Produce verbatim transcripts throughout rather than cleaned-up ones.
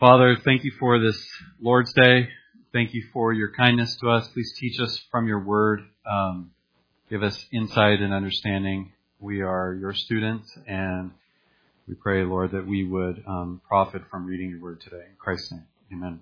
Father, thank you for this Lord's Day. Thank you for your kindness to us. Please teach us from your word. Um, give us insight and understanding. We are your students, and we pray, Lord, that we would um, profit from reading your word today. In Christ's name, amen.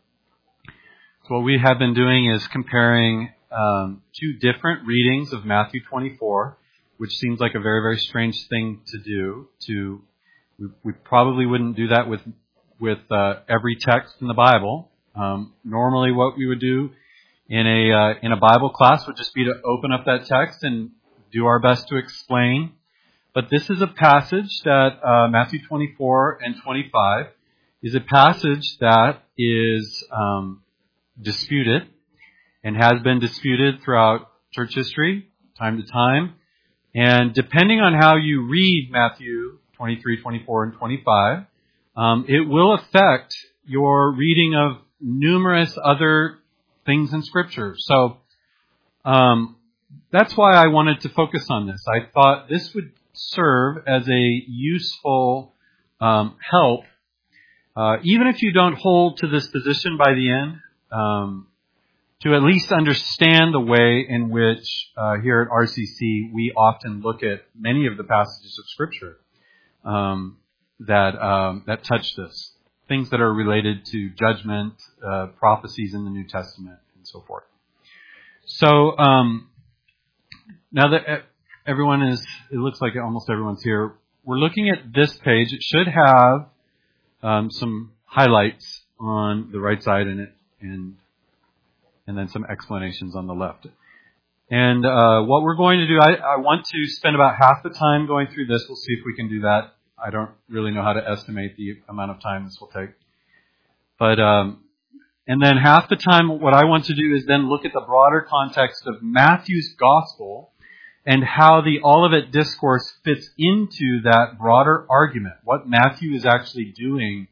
So what we have been doing is comparing um, two different readings of Matthew twenty-four, which seems like a very, very strange thing to do. To we, we probably wouldn't do that with with uh, every text in the Bible. Um, normally what we would do in a uh, in a Bible class would just be to open up that text and do our best to explain. But this is a passage that uh, Matthew twenty-four and twenty-five is a passage that is um, disputed and has been disputed throughout church history, time to time. And depending on how you read Matthew twenty-three, twenty-four, and twenty-five, Um, it will affect your reading of numerous other things in Scripture. So um, that's why I wanted to focus on this. I thought this would serve as a useful um, help, uh, even if you don't hold to this position by the end, um, to at least understand the way in which uh, here at R C C we often look at many of the passages of Scripture. Um, that um, that touch this. Things that are related to judgment, uh, prophecies in the New Testament, and so forth. So, um, now that everyone is, it looks like almost everyone's here, we're looking at this page. It should have um, some highlights on the right side in it, and and then some explanations on the left. And uh, what we're going to do, I, I want to spend about half the time going through this. We'll see if we can do that. I don't really know how to estimate the amount of time this will take. But, um, and then half the time what I want to do is then look at the broader context of Matthew's gospel and how the Olivet Discourse fits into that broader argument. What Matthew is actually doing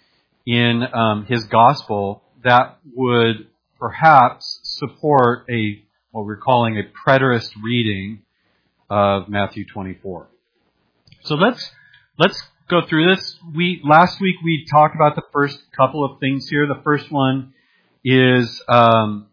in um, his gospel that would perhaps support a, what we're calling a preterist reading of Matthew twenty-four. So let's Let's go through this. We last week we talked about the first couple of things here. The first one is um,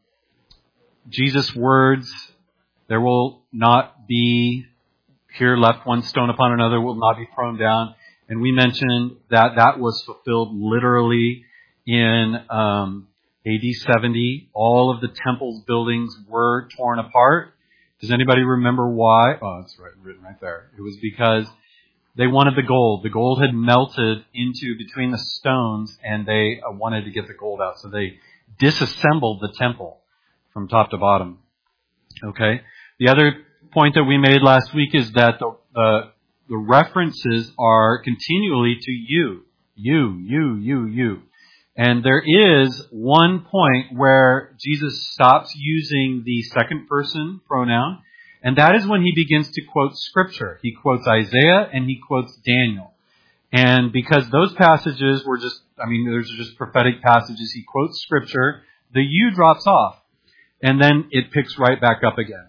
Jesus' words. There will not be here left one stone upon another will not be thrown down. And we mentioned that that was fulfilled literally in um, A D seventy. All of the temple's buildings were torn apart. Does anybody remember why? Oh, it's right, written right there. It was because they wanted the gold. The gold had melted into between the stones, and they uh, wanted to get the gold out. So they disassembled the temple from top to bottom. Okay. The other point that we made last week is that the the, the references are continually to you, you, you, you, you. And there is one point where Jesus stops using the second person pronoun. And that is when he begins to quote Scripture. He quotes Isaiah and he quotes Daniel. And because those passages were just, I mean, those are just prophetic passages, he quotes Scripture, the you drops off. And then it picks right back up again.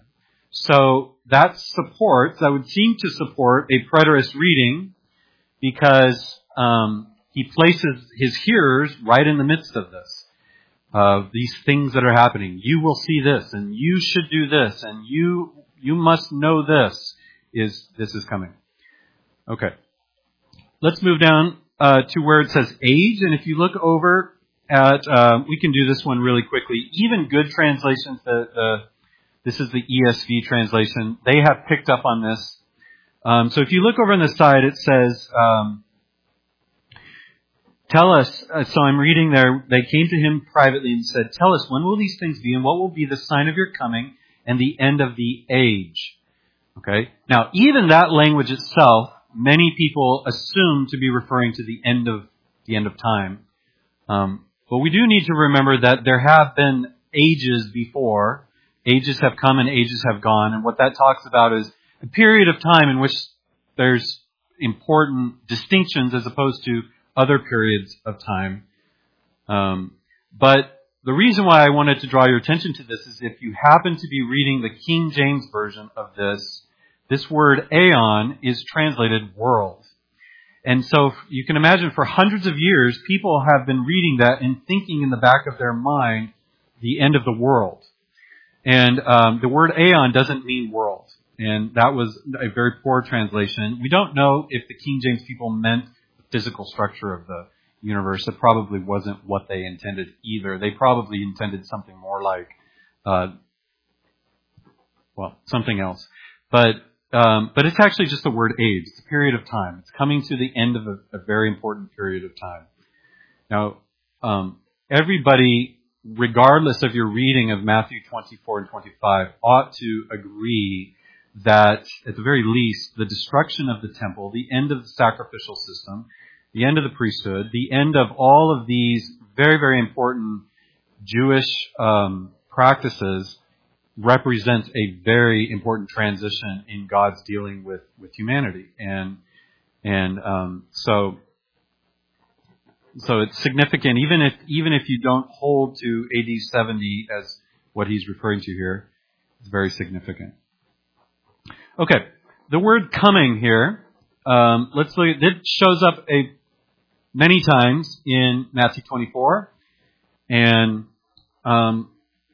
So that supports, that would seem to support a preterist reading because um, he places his hearers right in the midst of this. Of uh, these things that are happening. You will see this, and you should do this, and you you must know this is this is coming. Okay, let's move down uh, to where it says age, and if you look over at, uh, we can do this one really quickly. Even good translations, the, the this is the E S V translation. They have picked up on this. Um, so if you look over on the side, it says. Um, Tell us, uh, so I'm reading there, they came to him privately and said, tell us, when will these things be and what will be the sign of your coming and the end of the age? Okay. Now, even that language itself, many people assume to be referring to the end of the end of time. Um, but we do need to remember that there have been ages before. Ages have come and ages have gone. And what that talks about is a period of time in which there's important distinctions as opposed to other periods of time. Um, but the reason why I wanted to draw your attention to this is if you happen to be reading the King James Version of this, this word aeon is translated world. And so you can imagine for hundreds of years, people have been reading that and thinking in the back of their mind the end of the world. And um, the word aeon doesn't mean world. And that was a very poor translation. We don't know if the King James people meant the physical structure of the universe. It probably wasn't what they intended either. They probably intended something more like, uh, well, something else. But um, but it's actually just the word age. It's a period of time. It's coming to the end of a, a very important period of time. Now, um, everybody, regardless of your reading of Matthew twenty-four and twenty-five, ought to agree that, at the very least, the destruction of the temple, the end of the sacrificial system, the end of the priesthood, the end of all of these very, very important Jewish um, practices represents a very important transition in God's dealing with, with humanity. And and um, so so it's significant, even if even if you don't hold to A D seventy as what he's referring to here, it's very significant. Okay, the word coming here, um, let's look at, it shows up a many times in Matthew twenty-four, and um,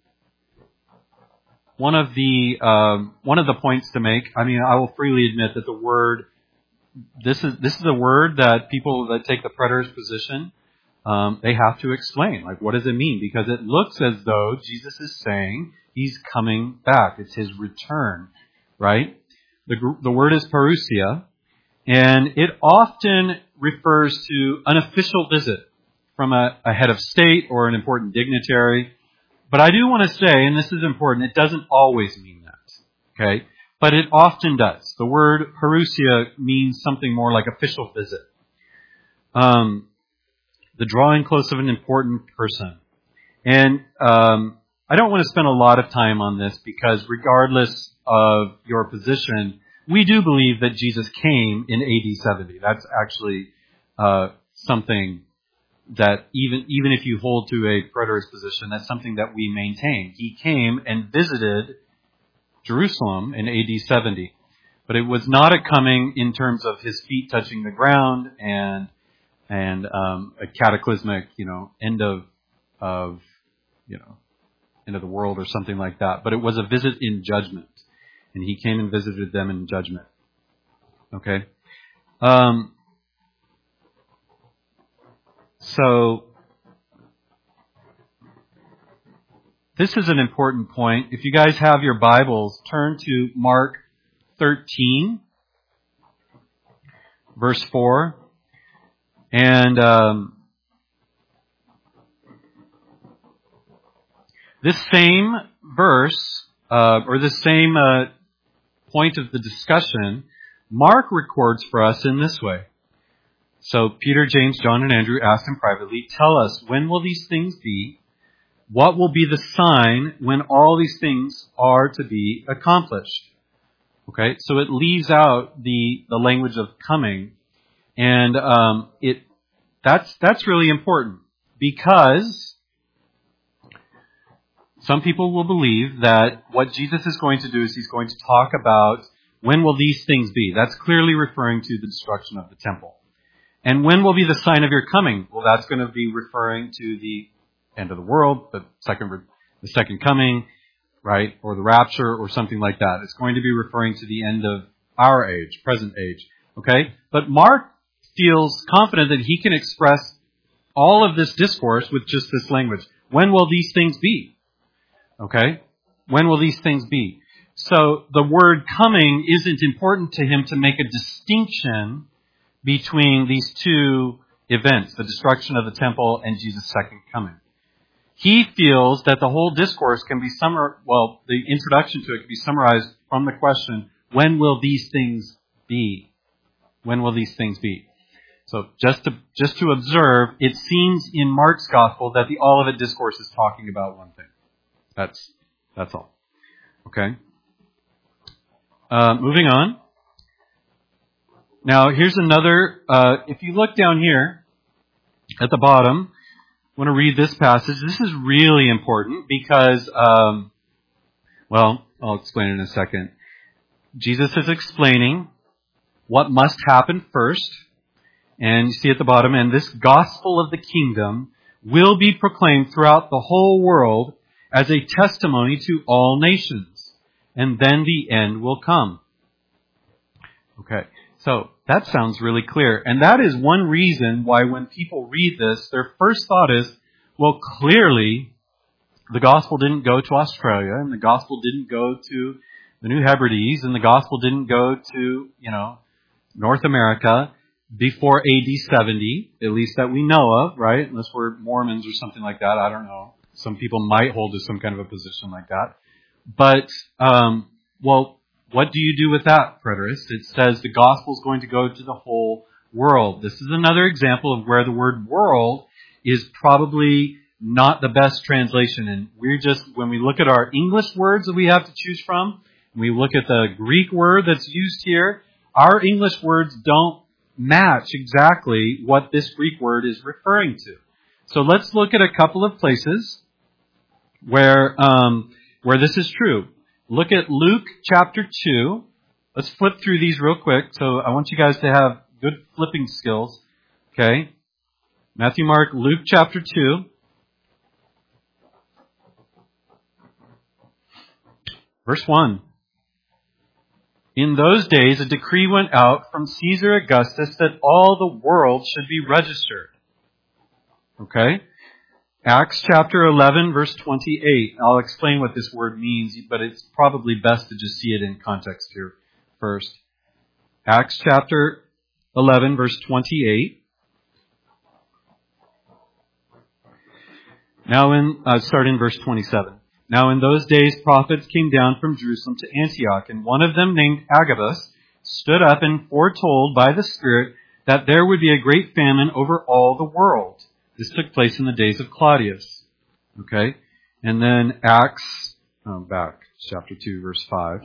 one of the um, one of the points to make. I mean, I will freely admit that the word this is this is a word that people that take the preterist position um, they have to explain. Like, what does it mean? Because it looks as though Jesus is saying he's coming back. It's his return, right? The the word is parousia, and it often refers to an official visit from a, a head of state or an important dignitary. But I do want to say, and this is important, it doesn't always mean that, okay? But it often does. The word parousia means something more like official visit. Um, the drawing close of an important person. And um, I don't want to spend a lot of time on this because regardless of your position, we do believe that Jesus came in A D seventy. That's actually uh, something that even even if you hold to a preterist position, that's something that we maintain. He came and visited Jerusalem in A D seventy. But it was not a coming in terms of his feet touching the ground and and um, a cataclysmic, you know, end of of you know end of the world or something like that. But it was a visit in judgment, and he came and visited them in judgment. Okay. Um, so this is an important point. If you guys have your Bibles, turn to Mark thirteen, verse four. And um, this same verse, uh, or this same uh, point of the discussion, Mark records for us in this way. So Peter, James, John, and Andrew asked him privately, "Tell us, when will these things be? What will be the sign when all these things are to be accomplished?" Okay, so it leaves out the, the language of coming. And um, it that's that's really important because some people will believe that what Jesus is going to do is he's going to talk about when will these things be. That's clearly referring to the destruction of the temple. And when will be the sign of your coming? Well, that's going to be referring to the end of the world, the second the second coming, right, or the rapture or something like that. It's going to be referring to the end of our age, present age. Okay, but Mark feels confident that he can express all of this discourse with just this language. When will these things be? Okay? When will these things be? So the word coming isn't important to him to make a distinction between these two events, the destruction of the temple and Jesus' second coming. He feels that the whole discourse can be summarized, well, the introduction to it can be summarized from the question, when will these things be? When will these things be? So just to just to observe, it seems in Mark's gospel that the Olivet Discourse is talking about one thing. That's that's all. Okay. Uh, moving on. Now here's another. Uh, if you look down here at the bottom, I want to read this passage. This is really important because, um, well, I'll explain it in a second. Jesus is explaining what must happen first. And you see at the bottom, and this gospel of the kingdom will be proclaimed throughout the whole world as a testimony to all nations. And then the end will come. Okay, so that sounds really clear. And that is one reason why when people read this, their first thought is, well, clearly the gospel didn't go to Australia, and the gospel didn't go to the New Hebrides, and the gospel didn't go to, you know, North America before A D seventy, at least that we know of, right? Unless we're Mormons or something like that. I don't know. Some people might hold to some kind of a position like that. But, um, well, what do you do with that, preterist? It says the gospel is going to go to the whole world. This is another example of where the word world is probably not the best translation. And we're just, when we look at our English words that we have to choose from, and we look at the Greek word that's used here, our English words don't match exactly what this Greek word is referring to. So let's look at a couple of places where um, where this is true. Look at Luke chapter two. Let's flip through these real quick. So I want you guys to have good flipping skills. Okay. Matthew, Mark, Luke chapter two. Verse one. In those days, a decree went out from Caesar Augustus that all the world should be registered. Okay? Acts chapter eleven, verse twenty-eight. I'll explain what this word means, but it's probably best to just see it in context here first. Acts chapter eleven, verse twenty-eight. Now in, uh, start in verse twenty-seven. Now in those days prophets came down from Jerusalem to Antioch, and one of them, named Agabus, stood up and foretold by the Spirit that there would be a great famine over all the world. This took place in the days of Claudius. Okay? And then Acts, oh, back, chapter two, verse five.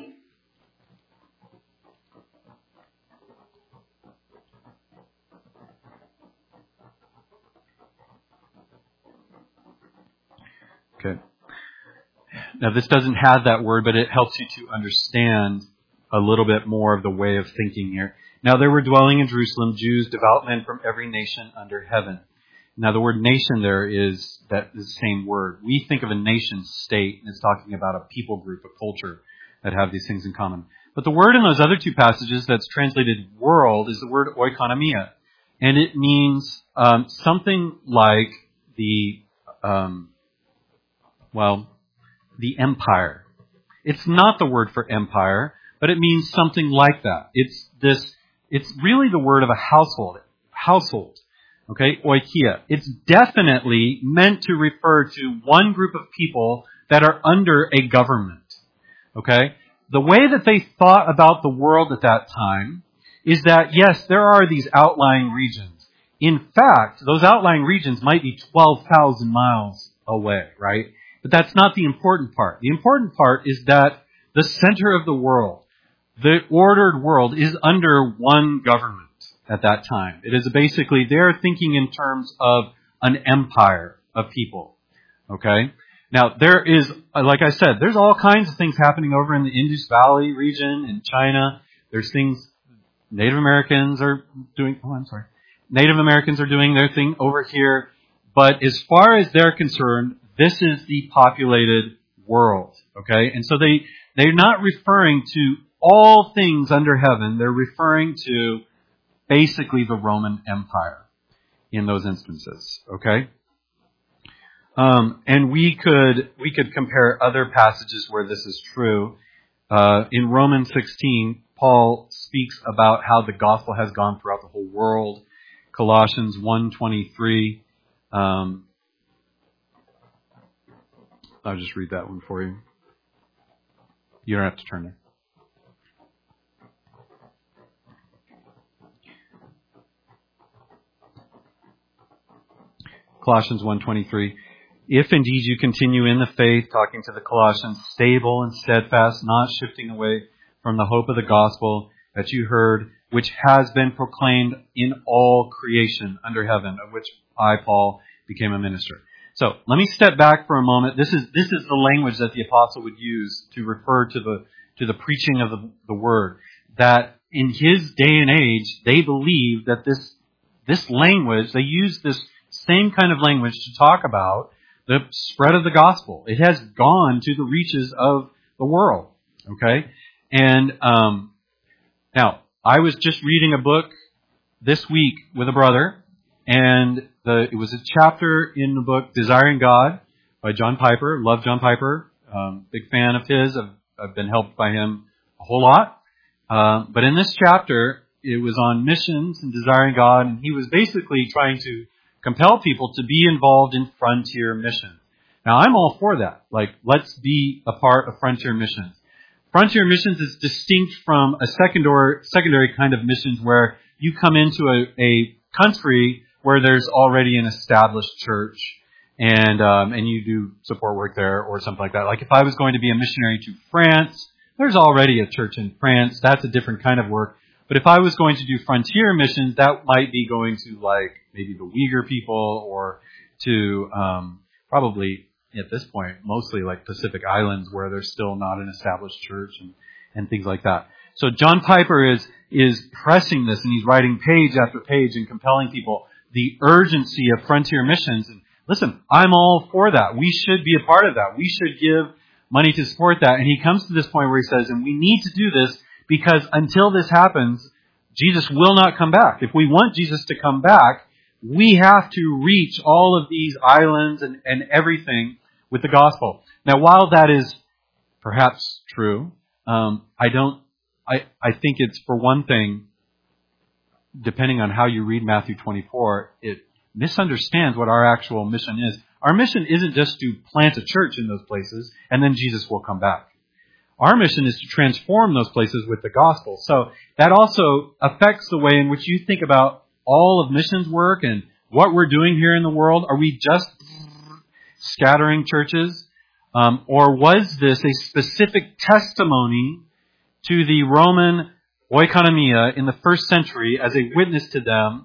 Okay. Now, this doesn't have that word, but it helps you to understand a little bit more of the way of thinking here. Now, there were dwelling in Jerusalem Jews, devout men from every nation under heaven. Now, the word nation there is that is the same word. We think of a nation state, and it's talking about a people group, a culture that have these things in common. But the word in those other two passages that's translated world is the word oikonomia. And it means um, something like the, um, well, the empire. It's not the word for empire, but it means something like that. It's this, it's really the word of a household. Household. Okay, oikia. It's definitely meant to refer to one group of people that are under a government. Okay? The way that they thought about the world at that time is that, yes, there are these outlying regions. In fact, those outlying regions might be twelve thousand miles away, right? But that's not the important part. The important part is that the center of the world, the ordered world, is under one government at that time. It is basically, they're thinking in terms of an empire of people. Okay? Now, there is, like I said, there's all kinds of things happening over in the Indus Valley region in China. There's things Native Americans are doing, oh, I'm sorry. Native Americans are doing their thing over here. But as far as they're concerned, this is the populated world. Okay? And so they, they're not referring to all things under heaven. They're referring to basically the Roman Empire in those instances. Okay? Um, and we could we could compare other passages where this is true. Uh, in Romans sixteen, Paul speaks about how the gospel has gone throughout the whole world. Colossians one twenty-three. Um, I'll just read that one for you. You don't have to turn there. Colossians one twenty-three. If indeed you continue in the faith, talking to the Colossians, stable and steadfast, not shifting away from the hope of the gospel that you heard, which has been proclaimed in all creation under heaven, of which I, Paul, became a minister. So let me step back for a moment. This is this is the language that the apostle would use to refer to the to the preaching of the, the word. That in his day and age, they believed that this this language, they use this same kind of language to talk about the spread of the gospel. It has gone to the reaches of the world. Okay? And um, now, I was just reading a book this week with a brother, and the, it was a chapter in the book Desiring God by John Piper. Love John Piper. Um, big fan of his. I've, I've been helped by him a whole lot. Uh, but in this chapter, it was on missions and desiring God, and he was basically trying to compel people to be involved in frontier missions. Now, I'm all for that. Like, let's be a part of frontier missions. Frontier missions is distinct from a secondary, secondary kind of missions where you come into a, a country where there's already an established church and um, and you do support work there or something like that. Like if I was going to be a missionary to France, there's already a church in France. That's a different kind of work. But if I was going to do frontier missions, that might be going to like maybe the Uyghur people or to um, probably at this point mostly like Pacific Islands where there's still not an established church and, and things like that. So John Piper is is pressing this, and he's writing page after page and compelling people the urgency of frontier missions. And listen, I'm all for that. We should be a part of that. We should give money to support that. And he comes to this point where he says, and we need to do this because until this happens, Jesus will not come back. If we want Jesus to come back, we have to reach all of these islands and, and everything with the gospel. Now, while that is perhaps true, um, I don't, I, I think it's, for one thing, depending on how you read Matthew twenty-four, it misunderstands what our actual mission is. Our mission isn't just to plant a church in those places and then Jesus will come back. Our mission is to transform those places with the gospel. So that also affects the way in which you think about all of missions work and what we're doing here in the world. Are we just scattering churches? Um, or was this a specific testimony to the Roman oikonomia in the first century as a witness to them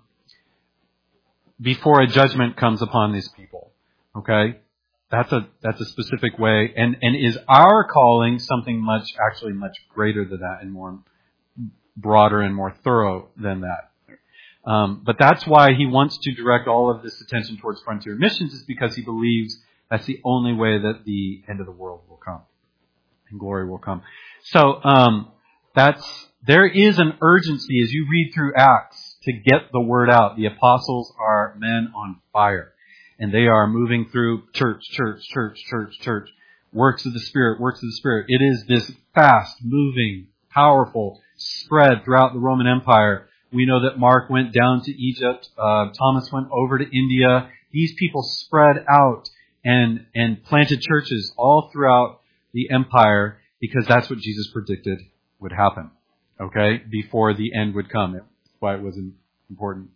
before a judgment comes upon these people? Okay? That's a that's a specific way. And, and is our calling something much, actually much greater than that and more broader and more thorough than that? Um, but that's why he wants to direct all of this attention towards frontier missions, is because he believes that's the only way that the end of the world will come and glory will come. So um, that's there is an urgency as you read through Acts to get the word out. The apostles are men on fire, and they are moving through church, church, church, church, church, works of the Spirit, works of the Spirit. It is this fast-moving, powerful spread throughout the Roman Empire. We know that Mark went down to Egypt. Uh, Thomas went over to India. These people spread out and and planted churches all throughout the empire because that's what Jesus predicted would happen, okay, before the end would come. That's why it was important.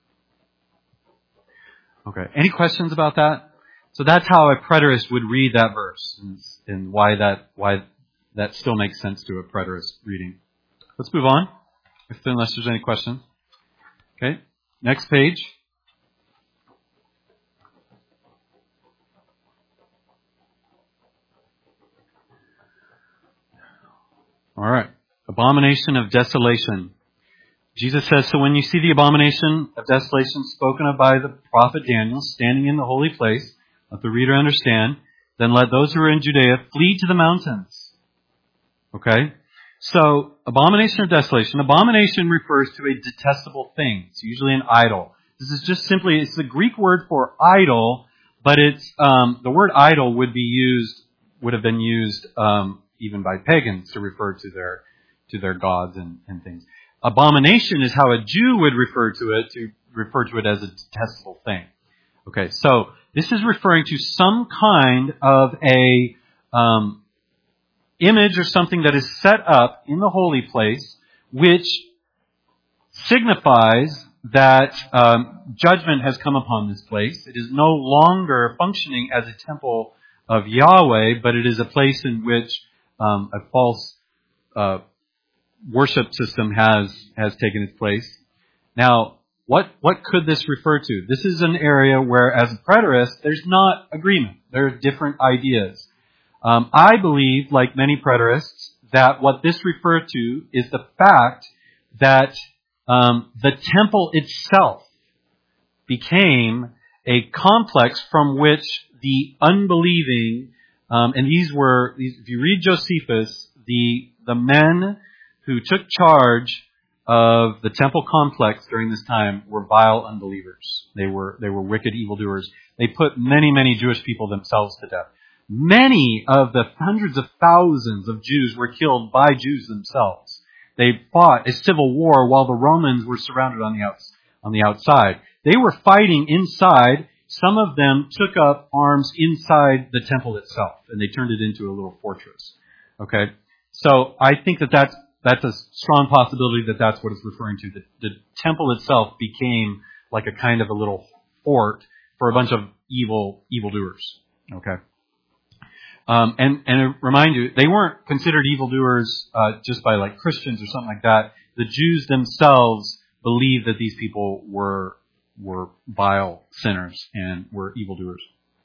Okay, any questions about that? So that's how a preterist would read that verse, and, and why that why that still makes sense to a preterist reading. Let's move on, if unless there's any questions. Okay, next page. All right. Abomination of desolation. Jesus says, so when you see the abomination of desolation spoken of by the prophet Daniel standing in the holy place, let the reader understand, then let those who are in Judea flee to the mountains. Okay? So, abomination of desolation. Abomination refers to a detestable thing. It's usually an idol. This is just simply, it's the Greek word for idol, but it's, um, the word idol would be used, would have been used, um, even by pagans to refer to their to their gods and, and things. Abomination is how a Jew would refer to it, to refer to it as a detestable thing. Okay, so this is referring to some kind of a um, image or something that is set up in the holy place, which signifies that um, judgment has come upon this place. It is no longer functioning as a temple of Yahweh, but it is a place in which Um, a false uh, worship system has has taken its place. Now, what what could this refer to? This is an area where, as a preterist, there's not agreement. There are different ideas. Um, I believe, like many preterists, that what this refers to is the fact that um, the temple itself became a complex from which the unbelieving, um, and these were, if you read Josephus, the the men who took charge of the temple complex during this time were vile unbelievers. They were they were wicked evildoers. They put many, many Jewish people themselves to death. Many of the hundreds of thousands of Jews were killed by Jews themselves. They fought a civil war while the Romans were surrounded on the outs, on the outside. They were fighting inside. Some of them took up arms inside the temple itself, and they turned it into a little fortress. Okay, so I think that that's that's a strong possibility that that's what it's referring to. The, the temple itself became like a kind of a little fort for a bunch of evil evildoers. Okay. Um, and, and to remind you, they weren't considered evildoers uh, just by like Christians or something like that. The Jews themselves believed that these people were were vile sinners and were evildoers.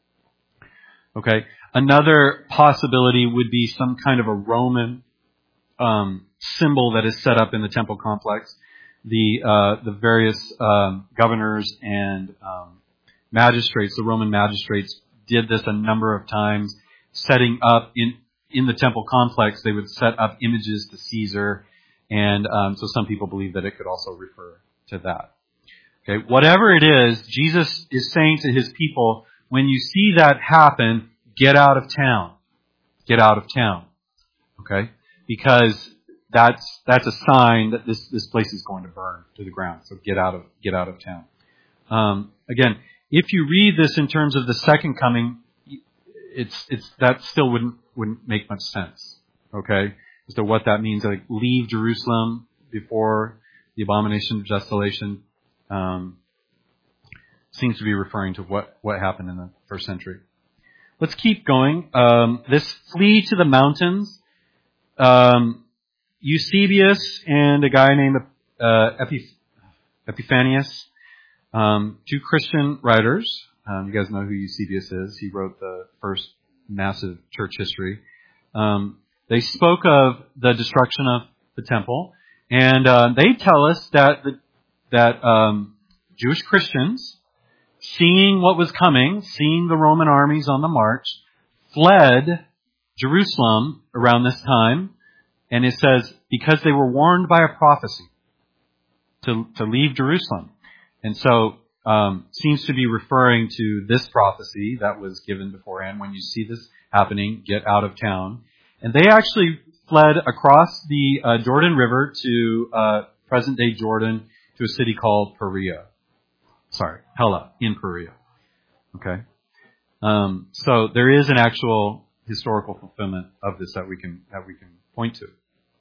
Okay. Another possibility would be some kind of a Roman um, symbol that is set up in the temple complex. The uh, the various um, governors and um, magistrates, the Roman magistrates, did this a number of times. Setting up in, in the temple complex, they would set up images to Caesar, and um, so some people believe that it could also refer to that. Okay, whatever it is, Jesus is saying to his people, when you see that happen, get out of town. Get out of town. Okay, because that's that's a sign that this this place is going to burn to the ground. So get out of get out of town. Um, again, if you read this in terms of the second coming, It's it's that still wouldn't wouldn't make much sense, okay, as to what that means. Like leave Jerusalem before the abomination of desolation um, seems to be referring to what, what happened in the first century. Let's keep going. Um, this flee to the mountains. Um, Eusebius and a guy named uh, Epiph- Epiphanius, um, two Christian writers. Um, you guys know who Eusebius is. He wrote the first massive church history. Um, they spoke of the destruction of the temple, and uh, they tell us that the, that um, Jewish Christians, seeing what was coming, seeing the Roman armies on the march, fled Jerusalem around this time, and it says because they were warned by a prophecy to to leave Jerusalem, and so. Um, seems to be referring to this prophecy that was given beforehand. When you see this happening, get out of town. And they actually fled across the uh, Jordan River to uh, present-day Jordan to a city called Perea. Sorry, Pella, in Perea. Okay? Um, so there is an actual historical fulfillment of this that we can that we can point to.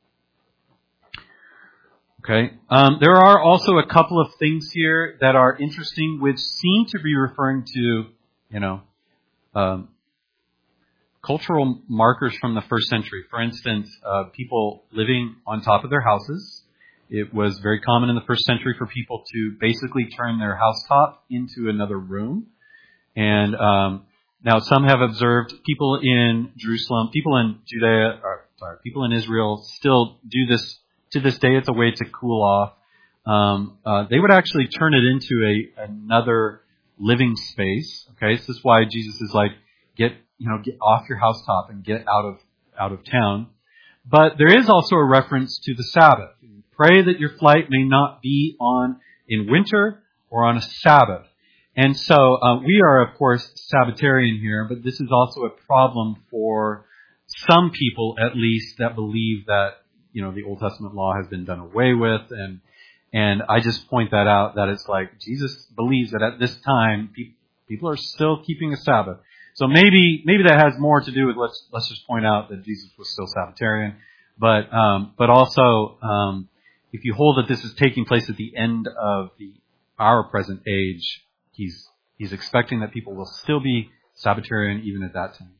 Okay. Um, there are also a couple of things here that are interesting, which seem to be referring to, you know, um, cultural markers from the first century. For instance, uh, people living on top of their houses. It was very common in the first century for people to basically turn their housetop into another room. And um, now some have observed people in Jerusalem, people in Judea, or sorry, people in Israel still do this. To this day, it's a way to cool off. Um, uh, they would actually turn it into a another living space. Okay, so this is why Jesus is like, get you know, get off your housetop and get out of out of town. But there is also a reference to the Sabbath. Pray that your flight may not be on in winter or on a Sabbath. And so uh, we are, of course, Sabbatarian here, but this is also a problem for some people, at least, that believe that. You know, the Old Testament law has been done away with, and and I just point that out, that it's like Jesus believes that at this time pe- people are still keeping a Sabbath. So maybe maybe that has more to do with let's let's just point out that Jesus was still Sabbatarian, but um, but also um, if you hold that this is taking place at the end of the our present age, he's he's expecting that people will still be Sabbatarian even at that time.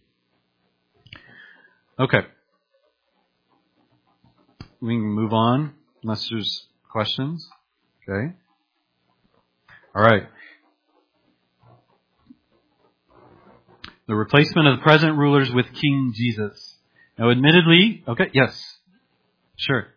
Okay. We can move on unless there's questions. Okay. All right. The replacement of the present rulers with King Jesus. Now, admittedly, okay, yes, sure.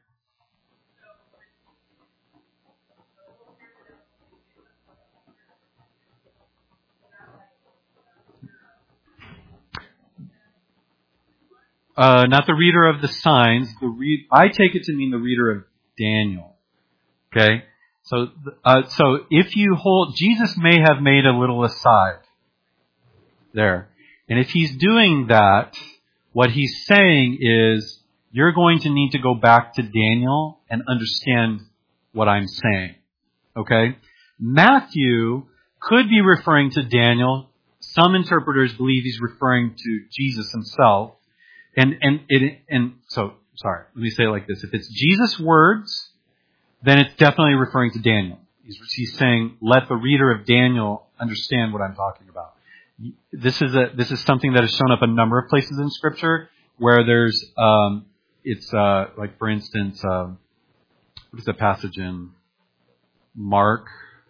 uh, not the reader of the signs. The re- I take it to mean the reader of Daniel. Okay? So, uh, so if you hold, Jesus may have made a little aside there. And if he's doing that, what he's saying is, you're going to need to go back to Daniel and understand what I'm saying. Okay? Matthew could be referring to Daniel. Some interpreters believe he's referring to Jesus himself. And, and, it, and so, sorry, let me say it like this. If it's Jesus' words, then it's definitely referring to Daniel. He's, he's saying, let the reader of Daniel understand what I'm talking about. This is a, this is something that has shown up a number of places in Scripture where there's, um, it's, uh, like for instance, um, what is the passage in Mark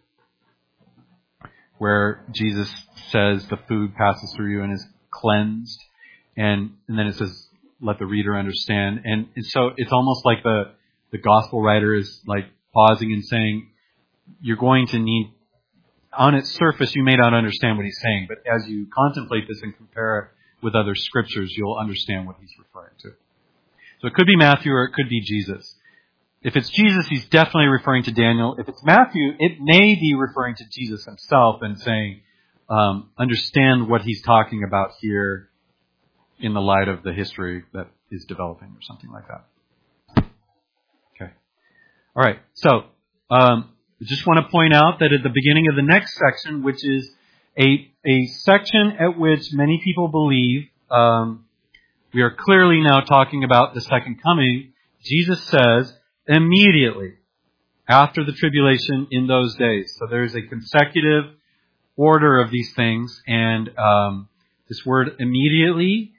where Jesus says the food passes through you and is cleansed, and, and then it says, let the reader understand. And, and so it's almost like the, the gospel writer is like pausing and saying, you're going to need, on its surface, you may not understand what he's saying, but as you contemplate this and compare it with other scriptures, you'll understand what he's referring to. So it could be Matthew or it could be Jesus. If it's Jesus, he's definitely referring to Daniel. If it's Matthew, it may be referring to Jesus himself and saying, um, understand what he's talking about here in the light of the history that is developing or something like that. Okay. All right. So, um, I just want to point out that at the beginning of the next section, which is a, a section at which many people believe, um, we are clearly now talking about the second coming. Jesus says, immediately after the tribulation in those days. So there's a consecutive order of these things. And um, this word immediately,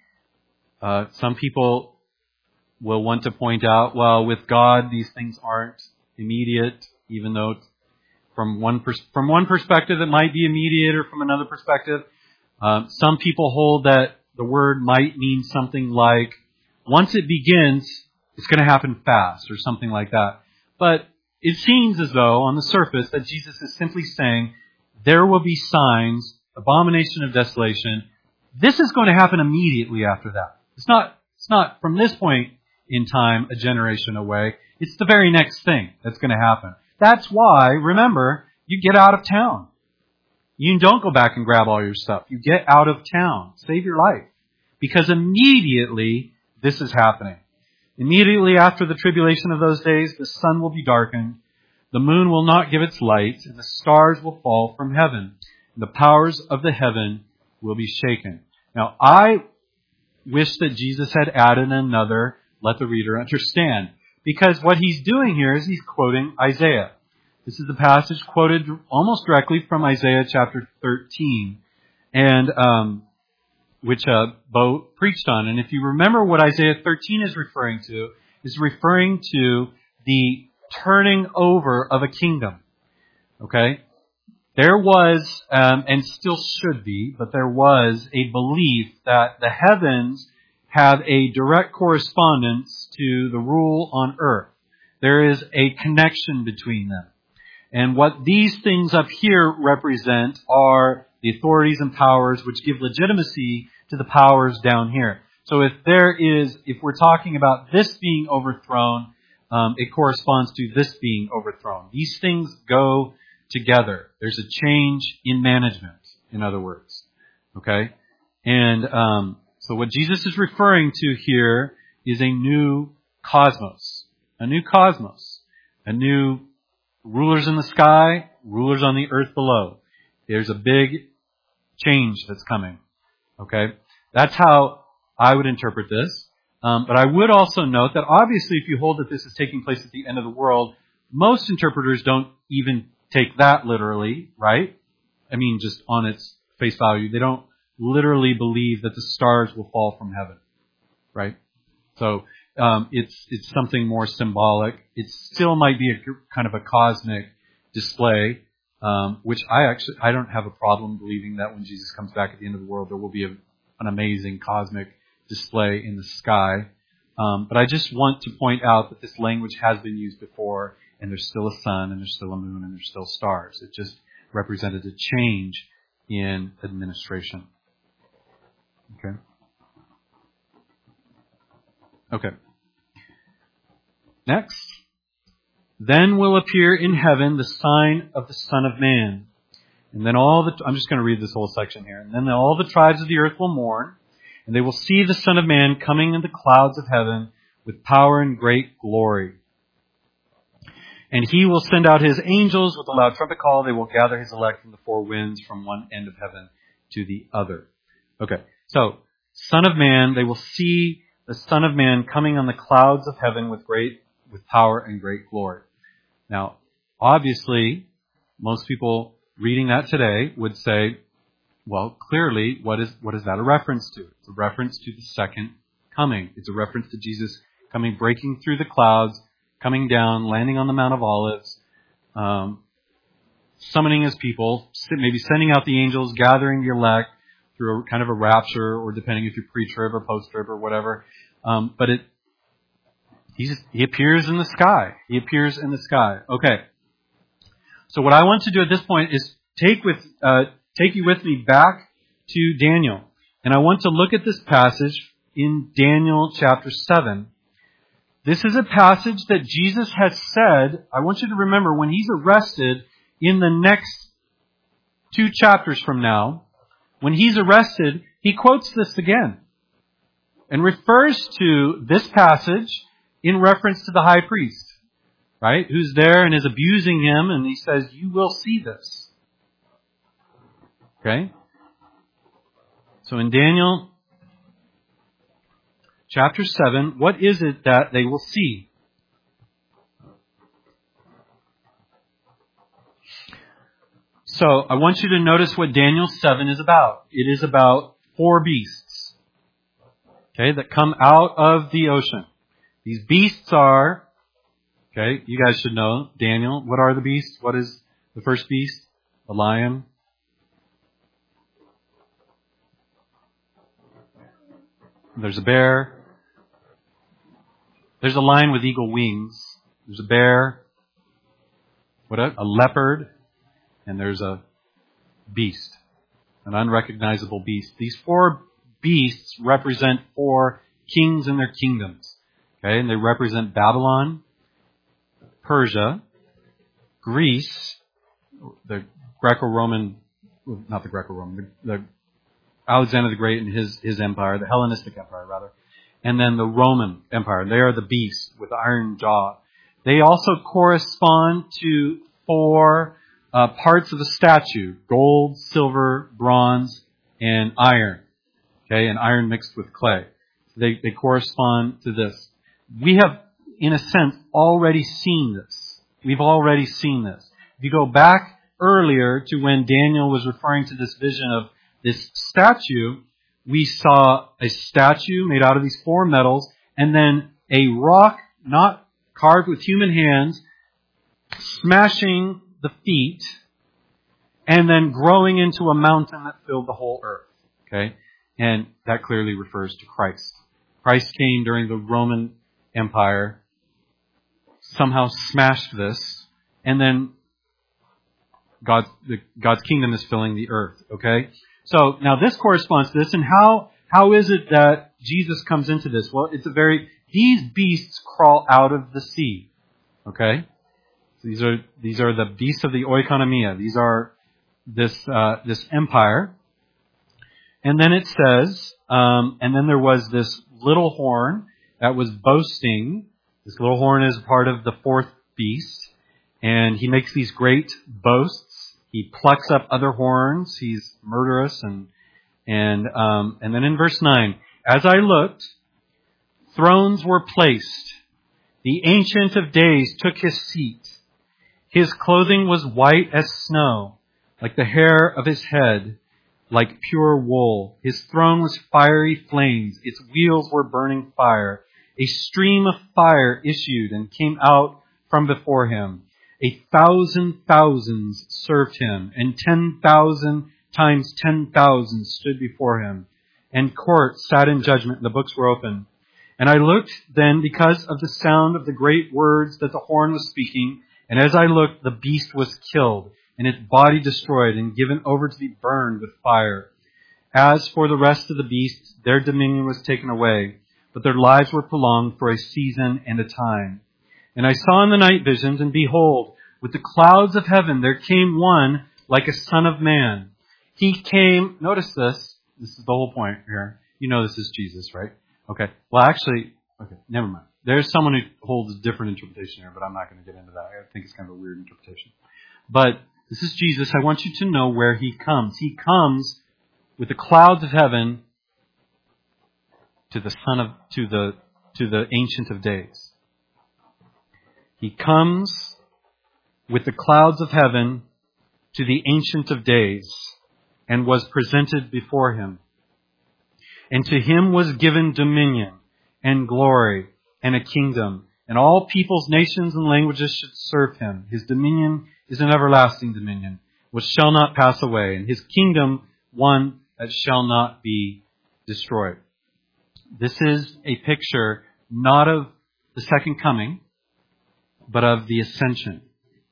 uh, some people will want to point out, well, with God, these things aren't immediate, even though from one pers- from one perspective it might be immediate, or from another perspective. Um, some people hold that the word might mean something like, once it begins, it's going to happen fast, or something like that. But it seems as though, on the surface, that Jesus is simply saying, there will be signs, abomination of desolation. This is going to happen immediately after that. It's not, it's not from this point in time a generation away. It's the very next thing that's going to happen. That's why, remember, you get out of town. You don't go back and grab all your stuff. You get out of town. Save your life. Because immediately this is happening. Immediately after the tribulation of those days, the sun will be darkened, the moon will not give its light, and the stars will fall from heaven, and the powers of the heaven will be shaken. Now, I wish that Jesus had added another, let the reader understand. Because what he's doing here is he's quoting Isaiah. This is the passage quoted almost directly from Isaiah chapter thirteen, and um, which uh, Bo preached on. And if you remember what Isaiah thirteen is referring to, is referring to the turning over of a kingdom. Okay? There was, um, and still should be, but there was a belief that the heavens have a direct correspondence to the rule on earth. There is a connection between them. And what these things up here represent are the authorities and powers which give legitimacy to the powers down here. So if there is, if we're talking about this being overthrown, um, it corresponds to this being overthrown. These things go together. There's a change in management, in other words. Okay? And um, so what Jesus is referring to here is a new cosmos. A new cosmos. A new rulers in the sky, rulers on the earth below. There's a big change that's coming. Okay? That's how I would interpret this. Um, but I would also note that obviously if you hold that this is taking place at the end of the world, most interpreters don't even take that literally, right? I mean, just on its face value. They don't literally believe that the stars will fall from heaven, right? So um, it's it's something more symbolic. It still might be a kind of a cosmic display, um, which I actually I don't have a problem believing that when Jesus comes back at the end of the world, there will be a, an amazing cosmic display in the sky. Um, but I just want to point out that this language has been used before, and there's still a sun, and there's still a moon, and there's still stars. It just represented a change in administration. Okay. Okay. Next. Then will appear in heaven the sign of the Son of Man. And then all the, I'm just going to read this whole section here. And then all the tribes of the earth will mourn, and they will see the Son of Man coming in the clouds of heaven with power and great glory. And he will send out his angels with a loud trumpet call. They will gather his elect from the four winds from one end of heaven to the other. Okay. So, Son of Man, they will see the Son of Man coming on the clouds of heaven with great, with power and great glory. Now, obviously, most people reading that today would say, well, clearly, what is what is that a reference to? It's a reference to the second coming. It's a reference to Jesus coming, breaking through the clouds, coming down, landing on the Mount of Olives, um, summoning his people, maybe sending out the angels, gathering the elect through a kind of a rapture, or depending if you're pre-trib or post-trib or whatever. Um, but it, he's, he appears in the sky. He appears in the sky. Okay. So what I want to do at this point is take with uh, take you with me back to Daniel, and I want to look at this passage in Daniel chapter seven. This is a passage that Jesus has said. I want you to remember when he's arrested in the next two chapters from now. When he's arrested, he quotes this again and refers to this passage in reference to the high priest. Right? Who's there and is abusing him, and he says, you will see this. Okay? So in Daniel chapter seven, what is it that they will see? So I want you to notice what Daniel seven is about. It is about four beasts. Okay, that come out of the ocean. These beasts are, okay, you guys should know, Daniel, what are the beasts? What is the first beast? A lion. There's a bear. There's a lion with eagle wings. There's a bear. What a, a leopard. And there's a beast. An unrecognizable beast. These four beasts represent four kings and their kingdoms. Okay, and they represent Babylon, Persia, Greece, the Greco-Roman, not the Greco-Roman, the, the Alexander the Great and his, his empire, the Hellenistic empire rather, and then the Roman Empire. They are the beasts with the iron jaw. They also correspond to four uh, parts of the statue: gold, silver, bronze, and iron. Okay, and iron mixed with clay. They, they correspond to this. We have, in a sense, already seen this. We've already seen this. If you go back earlier to when Daniel was referring to this vision of this statue, we saw a statue made out of these four metals, and then a rock not carved with human hands, smashing the feet, and then growing into a mountain that filled the whole earth. Okay? And that clearly refers to Christ. Christ came during the Roman Empire, somehow smashed this, and then God's, the, God's kingdom is filling the earth. Okay? So now this corresponds to this, and how how is it that Jesus comes into this? Well, it's a very, these beasts crawl out of the sea. Okay? These are these are the beasts of the oikonomia. These are this uh, this empire. And then it says, um, and then there was this little horn that was boasting. This little horn is part of the fourth beast, and he makes these great boasts. He plucks up other horns. He's murderous, and and um, and then in verse nine, as I looked, thrones were placed. The Ancient of Days took his seat. His clothing was white as snow, like the hair of his head, like pure wool. His throne was fiery flames. Its wheels were burning fire. A stream of fire issued and came out from before him. A thousand thousands served him, and ten thousand times ten thousand stood before him. And courts sat in judgment, and the books were open. And I looked then because of the sound of the great words that the horn was speaking, and as I looked, the beast was killed, and its body destroyed, and given over to be burned with fire. As for the rest of the beasts, their dominion was taken away, but their lives were prolonged for a season and a time. And I saw in the night visions, and behold, with the clouds of heaven there came one like a son of man. He came, notice this, this is the whole point here. You know this is Jesus, right? Okay. Well, actually, okay, never mind. There's someone who holds a different interpretation here, but I'm not going to get into that. I think it's kind of a weird interpretation. But this is Jesus. I want you to know where he comes. He comes with the clouds of heaven to the Son of, to the, to the Ancient of Days. He comes with the clouds of heaven to the Ancient of Days and was presented before him. And to him was given dominion and glory and a kingdom, and all peoples, nations, and languages should serve him. His dominion is an everlasting dominion, which shall not pass away, and his kingdom one that shall not be destroyed. This is a picture not of the second coming, but of the ascension.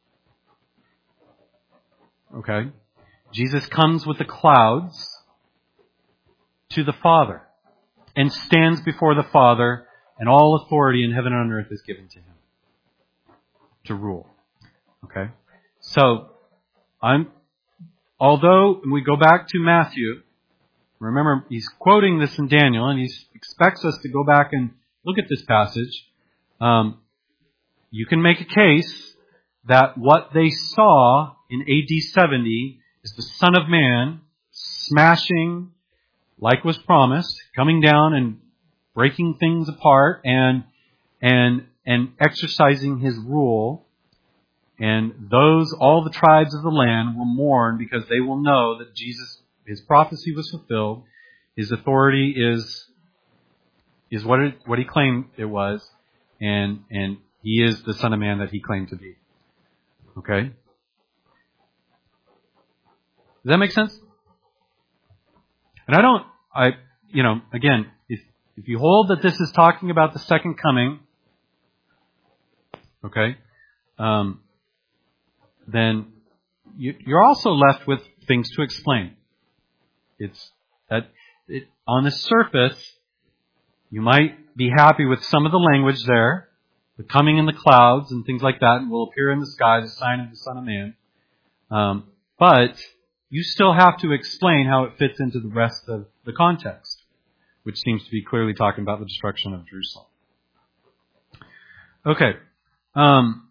Okay? Jesus comes with the clouds to the Father and stands before the Father, and all authority in heaven and on earth is given to him to rule. Okay? So, I'm, although we go back to Matthew, remember he's quoting this in Daniel, and he expects us to go back and look at this passage. Um, you can make a case that what they saw in A D seventy is the Son of Man smashing, like was promised, coming down and breaking things apart and and and exercising his rule. And those, all the tribes of the land will mourn because they will know that Jesus, his prophecy was fulfilled. His authority is is what it, what he claimed it was, and and he is the Son of Man that he claimed to be. Okay? Does that make sense? And I don't, I, you know, again, if if you hold that this is talking about the second coming, okay, um, then you, you're also left with things to explain. It's that it, on the surface, you might be happy with some of the language there, the coming in the clouds and things like that, and will appear in the sky, the sign of the Son of Man. Um, but you still have to explain how it fits into the rest of the context, which seems to be clearly talking about the destruction of Jerusalem. Okay. Um,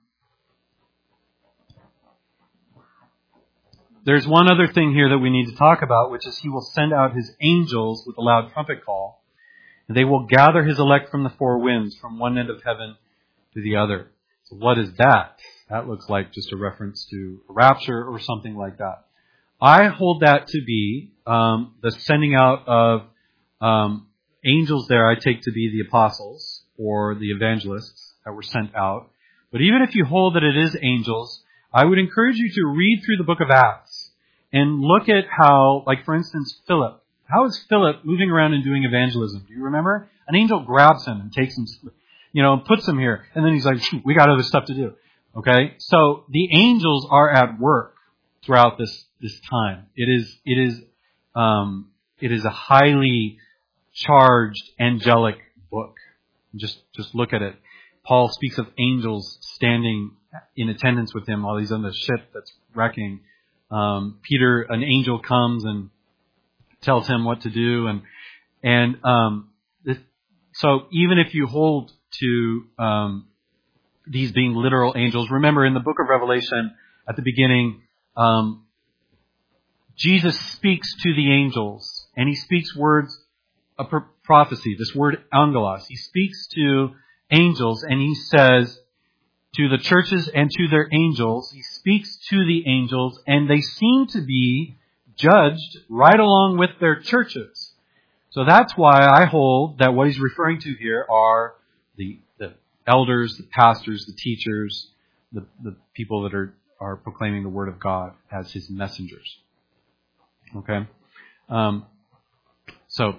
there's one other thing here that we need to talk about, which is he will send out his angels with a loud trumpet call, and they will gather his elect from the four winds, from one end of heaven to the other. So what is that? That looks like just a reference to a rapture or something like that. I hold that to be um, the sending out of um, angels there. I take to be the apostles or the evangelists that were sent out. But even if you hold that it is angels, I would encourage you to read through the book of Acts and look at how, like for instance, Philip. How is Philip moving around and doing evangelism? Do you remember? An angel grabs him and takes him, you know, and puts him here. And then he's like, we got other stuff to do. Okay? So the angels are at work throughout this, this time. It is, it is, um, it is a highly charged angelic book. Just, just look at it. Paul speaks of angels standing in attendance with him while he's on the ship that's wrecking. Um, Peter, an angel comes and tells him what to do, and and um, this, so even if you hold to um, these being literal angels, remember in the book of Revelation at the beginning, um, Jesus speaks to the angels, and he speaks words of prophecy. This word angelos, he speaks to angels, and he says to the churches and to their angels, he speaks to the angels, and they seem to be judged right along with their churches. So that's why I hold that what he's referring to here are the, the elders, the pastors, the teachers, the, the people that are, are proclaiming the word of God as his messengers. Okay? Um, so,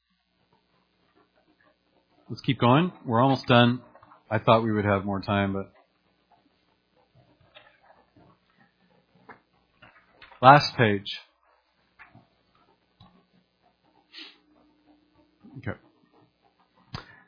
let's keep going. We're almost done. I thought we would have more time, but last page. Okay.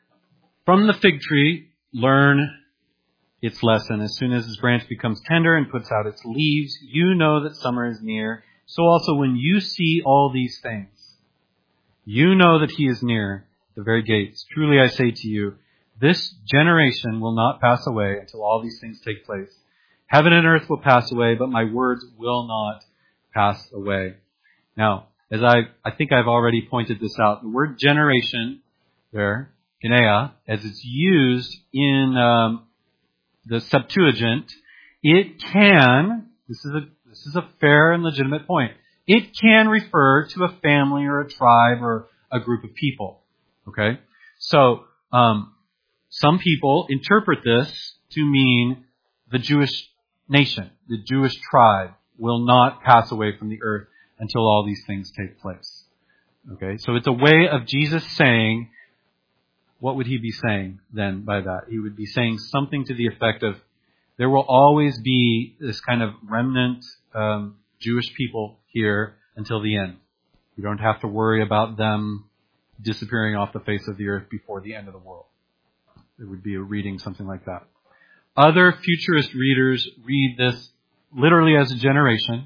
From the fig tree, learn its lesson. As soon as its branch becomes tender and puts out its leaves, you know that summer is near. So also when you see all these things, you know that he is near the very gates. Truly I say to you, this generation will not pass away until all these things take place. Heaven and earth will pass away, but my words will not pass away. Now, as I, I think I've already pointed this out, the word generation there, genea, as it's used in um, the Septuagint, it can, this is a this is a fair and legitimate point, it can refer to a family or a tribe or a group of people. Okay? So, um, some people interpret this to mean the Jewish nation, the Jewish tribe will not pass away from the earth until all these things take place. Okay? So it's a way of Jesus saying, what would he be saying then by that? He would be saying something to the effect of, there will always be this kind of remnant um, Jewish people here until the end. You don't have to worry about them disappearing off the face of the earth before the end of the world. It would be a reading something like that. Other futurist readers read this literally as a generation,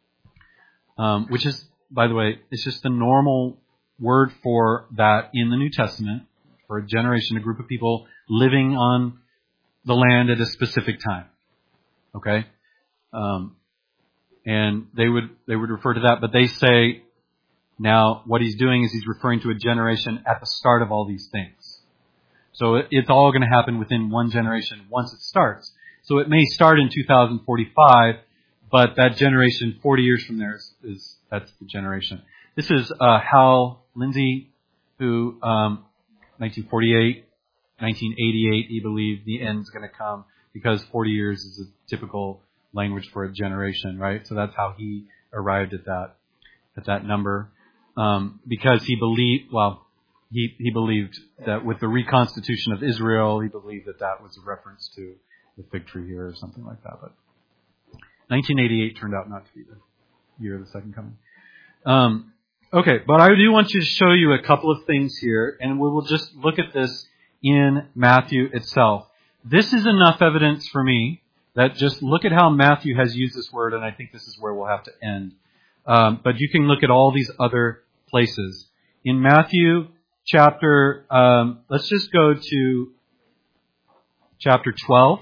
um, which is, by the way, it's just the normal word for that in the New Testament, for a generation, a group of people living on the land at a specific time. Okay? Um, and they would they would refer to that, but they say now what he's doing is he's referring to a generation at the start of all these things. So it, it's all going to happen within one generation once it starts. So it may start in two thousand forty-five, but that generation forty years from there is, is that's the generation. This is uh, Hal Lindsey, who um, nineteen forty-eight, nineteen eighty-eight, he believed the end's going to come because forty years is a typical language for a generation, right? So that's how he arrived at that at that number, um, because he believed. Well, he he believed that with the reconstitution of Israel, he believed that that was a reference to the fig tree here or something like that. But nineteen eighty-eight turned out not to be the year of the second coming. Um, okay, but I do want to show you a couple of things here, and we will just look at this in Matthew itself. This is enough evidence for me that just look at how Matthew has used this word, and I think this is where we'll have to end. Um, but you can look at all these other places. In Matthew chapter, um, let's just go to chapter twelve.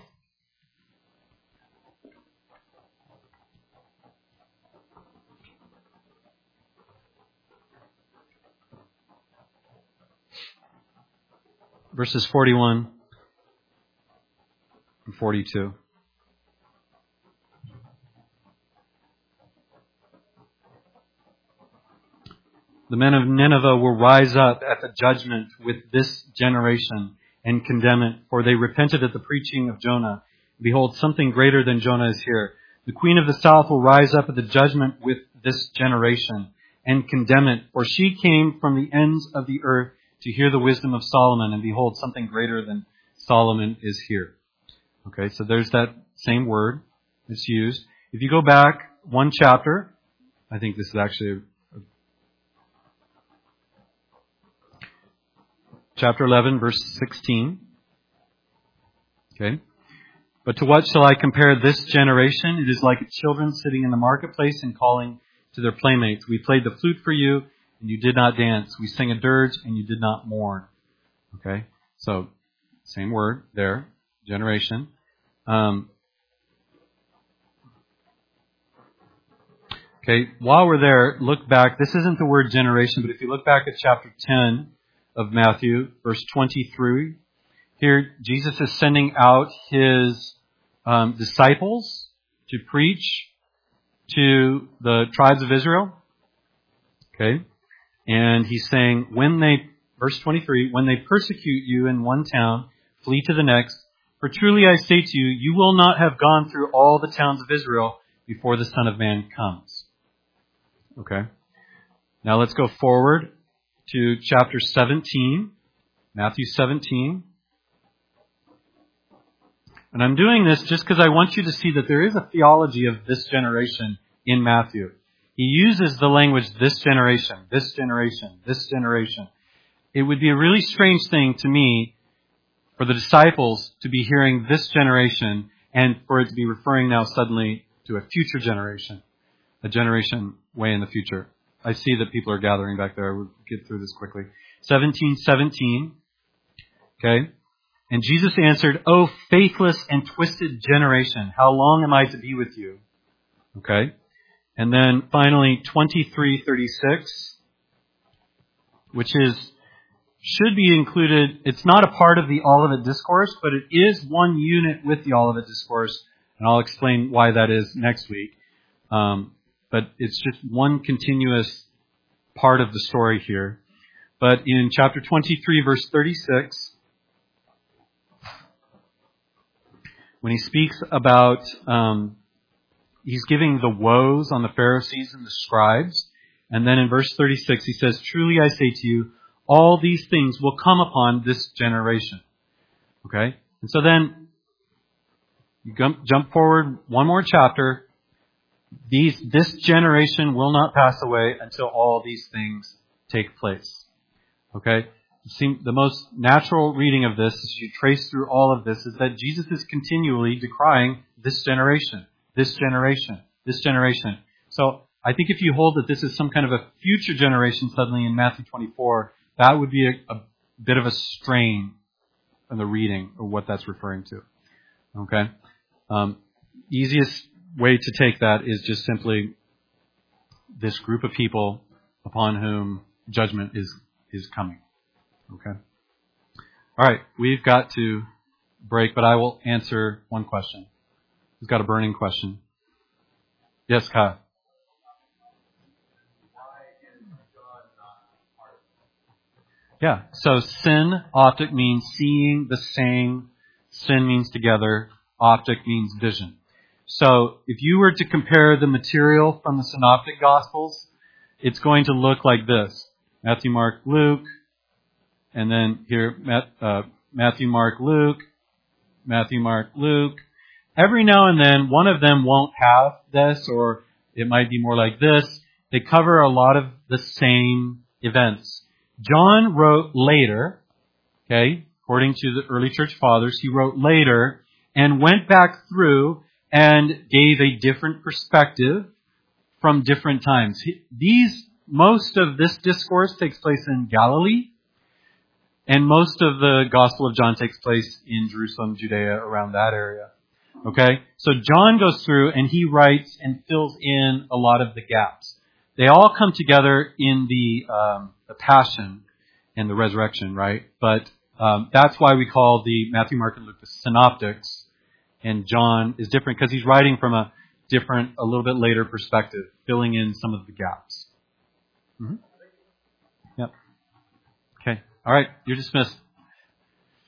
Verses forty-one and forty-two. The men of Nineveh will rise up at the judgment with this generation and condemn it, for they repented at the preaching of Jonah. Behold, something greater than Jonah is here. The queen of the south will rise up at the judgment with this generation and condemn it, for she came from the ends of the earth to hear the wisdom of Solomon, and behold, something greater than Solomon is here. Okay, so there's that same word that's used. If you go back one chapter, I think this is actually a Chapter eleven, verse sixteen. Okay. But to what shall I compare this generation? It is like children sitting in the marketplace and calling to their playmates. We played the flute for you, and you did not dance. We sang a dirge, and you did not mourn. Okay. So, same word there. Generation. Um, okay. While we're there, look back. This isn't the word generation, but if you look back at chapter ten, of Matthew, verse twenty-three. Here, Jesus is sending out his um, disciples to preach to the tribes of Israel. Okay. And he's saying, when they, verse twenty-three, when they persecute you in one town, flee to the next. For truly I say to you, you will not have gone through all the towns of Israel before the Son of Man comes. Okay. Now let's go forward to chapter seventeen, Matthew seventeen. And I'm doing this just because I want you to see that there is a theology of this generation in Matthew. He uses the language, this generation, this generation, this generation. It would be a really strange thing to me for the disciples to be hearing this generation and for it to be referring now suddenly to a future generation, a generation way in the future. I see that people are gathering back there. We'll get through this quickly. seventeen seventeen. Okay. And Jesus answered, "O faithless and twisted generation, how long am I to be with you?" Okay. And then finally, twenty-three thirty-six, which is, should be included. It's not a part of the Olivet Discourse, but it is one unit with the Olivet Discourse. And I'll explain why that is next week. Um, but it's just one continuous part of the story here. But in chapter twenty-three, verse thirty-six, when he speaks about, um, he's giving the woes on the Pharisees and the scribes. And then in verse thirty-six, he says, "Truly I say to you, all these things will come upon this generation." Okay? And so then, you jump forward one more chapter. These, this generation will not pass away until all these things take place. Okay? The most natural reading of this, as you trace through all of this, is that Jesus is continually decrying this generation, this generation, this generation. So I think if you hold that this is some kind of a future generation suddenly in Matthew twenty-four, that would be a, a bit of a strain in the reading of what that's referring to. Okay? Um, easiest way to take that is just simply this group of people upon whom judgment is, is coming. Okay? All right, we've got to break, but I will answer one question. Who's got a burning question? Yes, Kyle. Yeah, so sin, optic, means seeing the same. Sin means together. Optic means vision. So if you were to compare the material from the Synoptic Gospels, it's going to look like this. Matthew, Mark, Luke, and then here, uh, Matthew, Mark, Luke, Matthew, Mark, Luke. Every now and then, one of them won't have this, or it might be more like this. They cover a lot of the same events. John wrote later, okay, according to the early church fathers, he wrote later and went back through and gave a different perspective from different times. These, most of this discourse takes place in Galilee, and most of the Gospel of John takes place in Jerusalem, Judea, around that area. Okay? So John goes through and he writes and fills in a lot of the gaps. They all come together in the, um, the Passion and the Resurrection, right? But um, that's why we call the Matthew, Mark, and Luke the Synoptics. And John is different because he's writing from a different, a little bit later perspective, filling in some of the gaps. Mm-hmm. Yep. Okay. All right. You're dismissed.